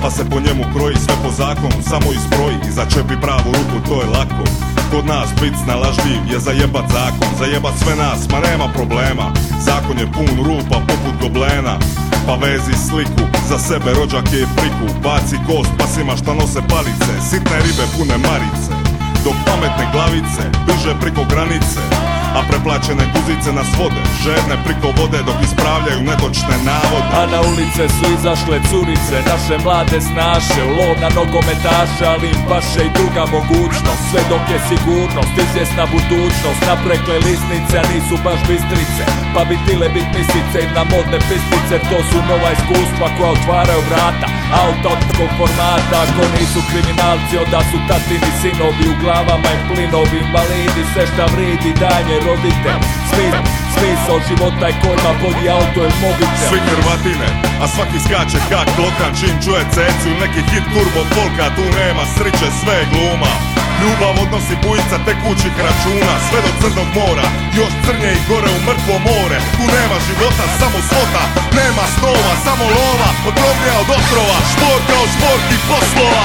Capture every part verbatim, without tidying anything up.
pa se po njemu kroji. Sve po zakonu, samo izbroji i začepi pravu ruku, to je lako. Kod nas bit snalažljiv je zajebat zakon, zajebat sve nas, ma nema problema. Zakon je pun rupa poput goblena, pa vezi sliku za sebe, rođake i priku. Baci kost pa svima šta nose palice, sitne ribe pune marice, dok pametne glavice biže priko granice, a preplaćene guzice nas vode, žedne priko vode dok ispravljaju netočne navode. A na ulice su izašle curice, naše mlade snaše, u lov na nogometaše, ali im paše i druga mogućnost. Sve dok je sigurnost, izvjesna budućnost, naprekle lisnice, a nisu baš bistrice, pa bi tile bit misice i na modne pistice. To su nova iskustva koja otvaraju vrata autotskog formata. Ako nisu kriminalci, onda su tatini sinovi, u glavama im plinovi, invalidi, sve šta vridi danje rodite. Smis, smisao života je kojima vodi auto ili mobitel. Svi Hrvatine, a svaki skače kak lokan čim čuje ceciju, neki hit turbo folka, tu nema sriće, sve je gluma. Ljubav odnosi bujica tekućih računa, sve do crnog mora, još crnje i gore u mrtvo more. Tu nema života, samo svota, nema snova, samo lova, odrobnija od otrova, šport kao šport i poslova.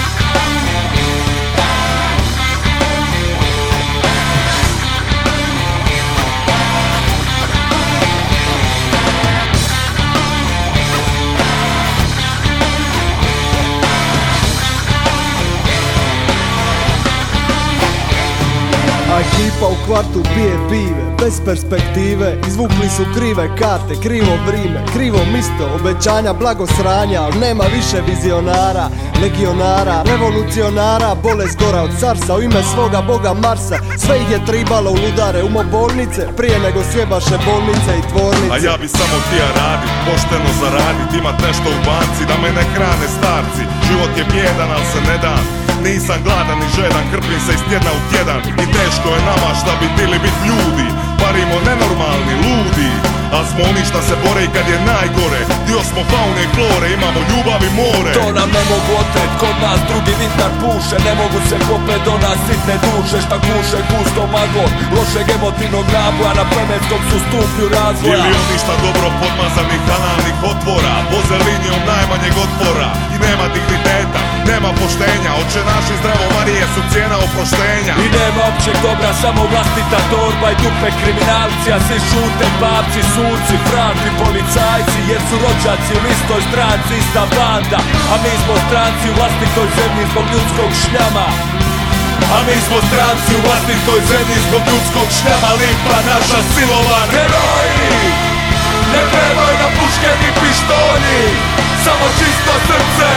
A ekipa u kvartu pije pive, bez perspektive. Izvukli su krive karte, krivo vrime, krivo misto, obećanja, blago sranja. Al nema više vizionara, legionara, revolucionara, bolest gora od carsa. U ime svoga boga Marsa, sve ih je tribalo u ludare umobolnice, prije nego sjebaše bolnice i tvornice. A ja bi samo htio radit, pošteno zaradit, imat nešto u banci, da me ne hrane starci. Život je bjedan, al se ne dam. Nisam gladan ni žedan, krpim se iz tjedna u tjedan. I teško je nama šta bi tili bit ljudi, parimo nenormalni, ludi. A smo oni šta se bore i kad je najgore, dio smo faune i flore, imamo ljubav i more. To nam ne mogu otret, kod nas drugi vitar puše, ne mogu se kopet do nas sitne duše, šta kuše gusto maglo, lošeg emotivnog naboja na plemenskom su stupnju razvoja. Ili oni šta dobro podmazanih kanalnih otvora, voze linijom najmanjeg otpora i nema digniteta, nema poštenja, oče naši zdravo Marije su cijena oproštenja. I nema općeg dobra, samo vlastita torba i dupe kriminalci, a svi šute babci, suci, franti, policajci, jer su rođaci u istoj stranci, ista banda. A mi smo stranci u vlastitoj zemlji zbog ljudskog šljama. A mi smo stranci u vlastitoj zemlji zbog ljudskog šljama, limpa naša silovan. Heroji, ne trebaju na puške ni pištolji, samo čisto srce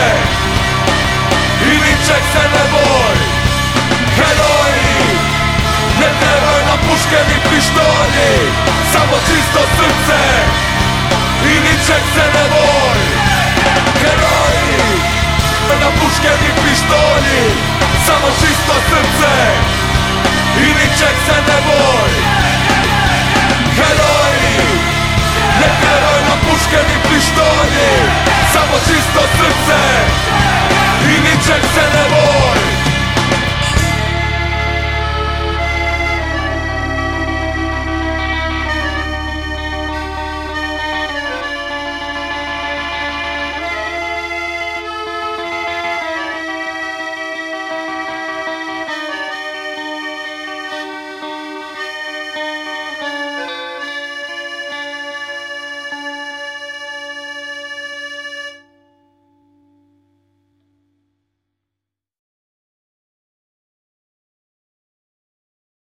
i ničeg se ne boj. Heroji, ne trebaju na puške ni pištolji, samo čisto srce i ničeg se ne boj. Heroji, na puške ni pištolji, samo čisto srce i ničeg se ne boj. Heroji, ne trebaju na puške ni pištolji, samo čisto srce i ničeg se